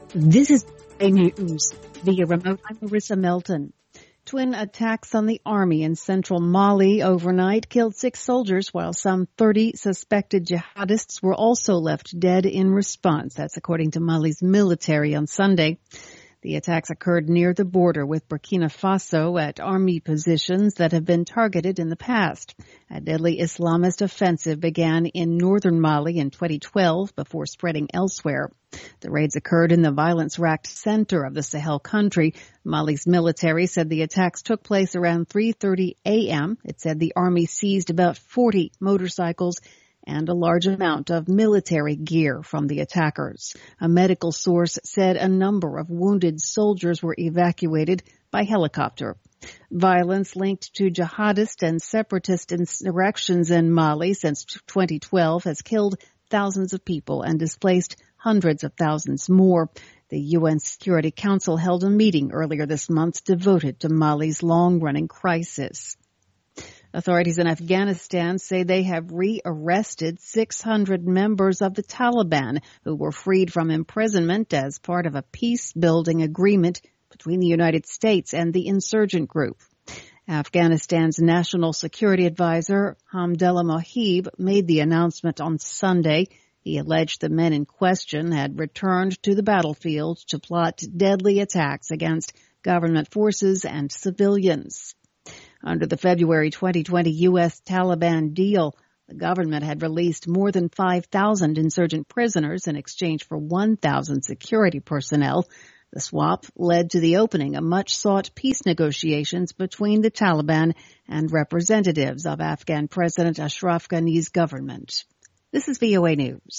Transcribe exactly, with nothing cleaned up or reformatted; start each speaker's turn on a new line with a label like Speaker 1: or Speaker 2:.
Speaker 1: This is A News via remote. I'm Marissa Melton. Twin attacks on the army in central Mali overnight killed six soldiers, while some thirty suspected jihadists were also left dead in response. That's according to Mali's military on Sunday. The attacks occurred near the border with Burkina Faso at army positions that have been targeted in the past. A deadly Islamist offensive began in northern Mali in twenty twelve before spreading elsewhere. The raids occurred in the violence-racked center of the Sahel country. Mali's military said the attacks took place around three thirty a.m. It said the army seized about forty motorcycles and a large amount of military gear from the attackers. A medical source said a number of wounded soldiers were evacuated by helicopter. Violence linked to jihadist and separatist insurrections in Mali since twenty twelve has killed thousands of people and displaced hundreds of thousands more. The U N Security Council held a meeting earlier this month devoted to Mali's long-running crisis. Authorities in Afghanistan say they have re-arrested six hundred members of the Taliban who were freed from imprisonment as part of a peace-building agreement between the United States and the insurgent group. Afghanistan's National Security Advisor, Hamdallah Mohib, made the announcement on Sunday. He alleged the men in question had returned to the battlefield to plot deadly attacks against government forces and civilians. Under the February twenty twenty U S Taliban deal, the government had released more than five thousand insurgent prisoners in exchange for one thousand security personnel. The swap led to the opening of much-sought peace negotiations between the Taliban and representatives of Afghan President Ashraf Ghani's government. This is V O A News.